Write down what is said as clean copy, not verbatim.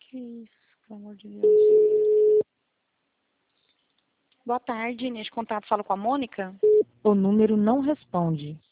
Que isso, pelo amor de Deus. Boa tarde, neste contato falo com a Mônica. O número não responde.